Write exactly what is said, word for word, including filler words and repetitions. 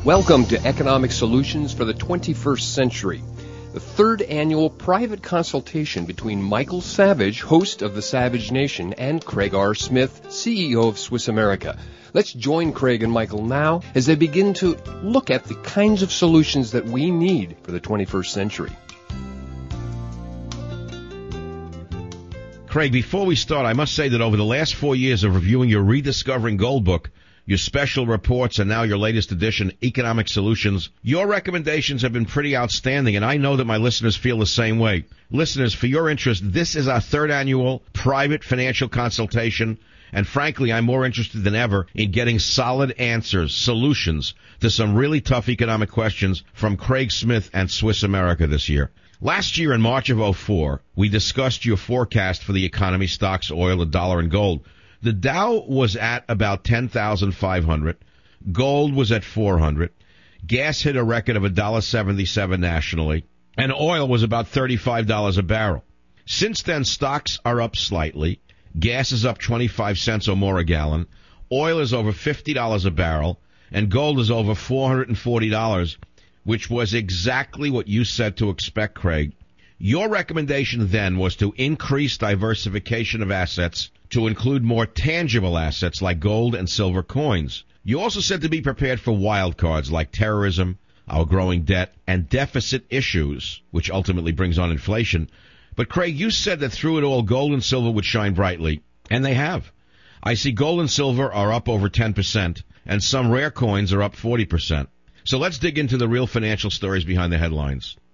Welcome to Economic Solutions for the twenty-first Century, the third annual private consultation between Michael Savage, host of The Savage Nation, and Craig R. Smith, C E O of Swiss America. Let's join Craig and Michael now as they begin to look at the kinds of solutions that we need for the twenty-first century. Craig, before we start, I must say that over the last four years of reviewing your Rediscovering Gold book, your special reports, and now your latest edition, Economic Solutions, your recommendations have been pretty outstanding, and I know that my listeners feel the same way. Listeners, for your interest, this is our third annual private financial consultation, and frankly, I'm more interested than ever in getting solid answers, solutions to some really tough economic questions from Craig Smith and Swiss America this year. Last year in March of oh four, we discussed your forecast for the economy, stocks, oil, the dollar, and gold. The Dow was at about ten thousand five hundred. Gold was at four hundred. Gas hit a record of one dollar seventy-seven nationally. And oil was about thirty-five dollars a barrel. Since then, stocks are up slightly. Gas is up twenty-five cents or more a gallon. Oil is over fifty dollars a barrel. And gold is over four hundred forty dollars, which was exactly what you said to expect, Craig. Your recommendation then was to increase diversification of assets to include more tangible assets like gold and silver coins. You also said to be prepared for wild cards like terrorism, our growing debt, and deficit issues, which ultimately brings on inflation. But, Craig, you said that through it all, gold and silver would shine brightly, and they have. I see gold and silver are up over ten percent, and some rare coins are up forty percent. So let's dig into the real financial stories behind the headlines.